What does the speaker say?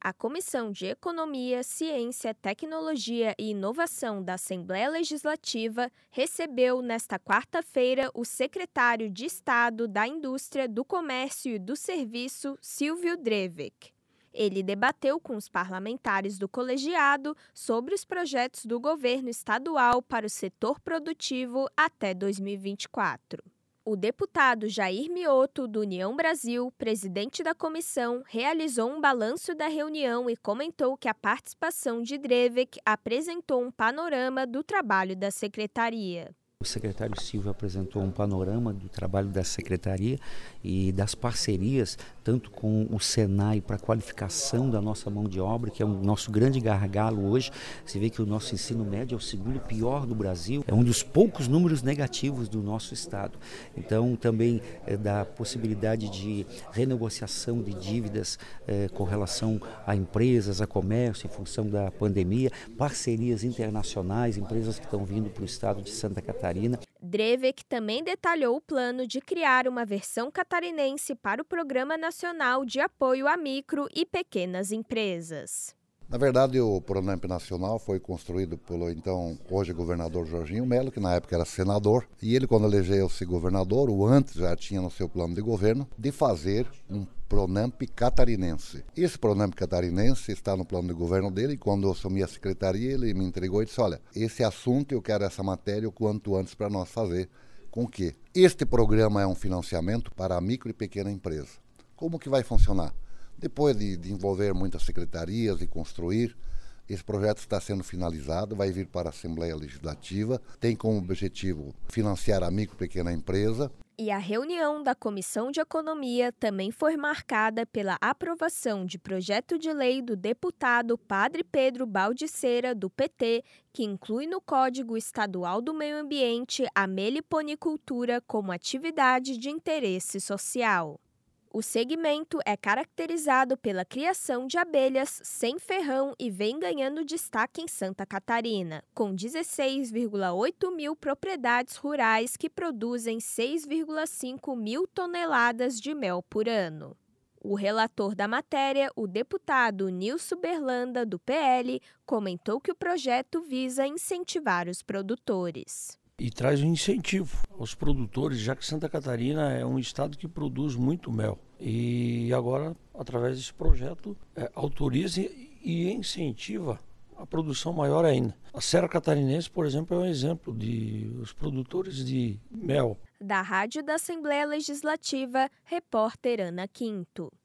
A Comissão de Economia, Ciência, Tecnologia e Inovação da Assembleia Legislativa recebeu nesta quarta-feira o secretário de Estado da Indústria, do Comércio e do Serviço, Silvio Drevek. Ele debateu com os parlamentares do colegiado sobre os projetos do governo estadual para o setor produtivo até 2024. O deputado Jair Mioto, do União Brasil, presidente da comissão, realizou um balanço da reunião e comentou que a participação de Drevek apresentou um panorama do trabalho da secretaria. O secretário Silvio apresentou um panorama do trabalho da secretaria e das parcerias, tanto com o Senai para a qualificação da nossa mão de obra, que é o nosso grande gargalo hoje. Você vê que o nosso ensino médio é o segundo pior do Brasil, é um dos poucos números negativos do nosso estado. Então, também da possibilidade de renegociação de dívidas com relação a empresas, a comércio, em função da pandemia, parcerias internacionais, empresas que estão vindo para o estado de Santa Catarina. Drevek também detalhou o plano de criar uma versão catarinense para o Programa Nacional de Apoio a Micro e Pequenas Empresas. Na verdade, o Pronamp Nacional foi construído pelo então hoje governador Jorginho Melo, que na época era senador, e ele, quando elegeu-se governador, o antes já tinha no seu plano de governo, de fazer um Pronamp catarinense. Esse Pronamp catarinense está no plano de governo dele, e quando eu assumi a secretaria, ele me entregou e disse: olha, esse assunto, eu quero essa matéria o quanto antes para nós fazer. Com que este programa é um financiamento para a micro e pequena empresa. Como que vai funcionar? Depois de envolver muitas secretarias e construir, esse projeto está sendo finalizado, vai vir para a Assembleia Legislativa, tem como objetivo financiar a micro e pequena empresa. E a reunião da Comissão de Economia também foi marcada pela aprovação de projeto de lei do deputado Padre Pedro Baldiceira, do PT, que inclui no Código Estadual do Meio Ambiente a meliponicultura como atividade de interesse social. O segmento é caracterizado pela criação de abelhas sem ferrão e vem ganhando destaque em Santa Catarina, com 16,8 mil propriedades rurais que produzem 6,5 mil toneladas de mel por ano. O relator da matéria, o deputado Nilson Berlanda, do PL, comentou que o projeto visa incentivar os produtores. E traz um incentivo aos produtores, já que Santa Catarina é um estado que produz muito mel. E agora, através desse projeto, autoriza e incentiva a produção maior ainda. A Serra Catarinense, por exemplo, é um exemplo de os produtores de mel. Da Rádio da Assembleia Legislativa, repórter Ana Quinto.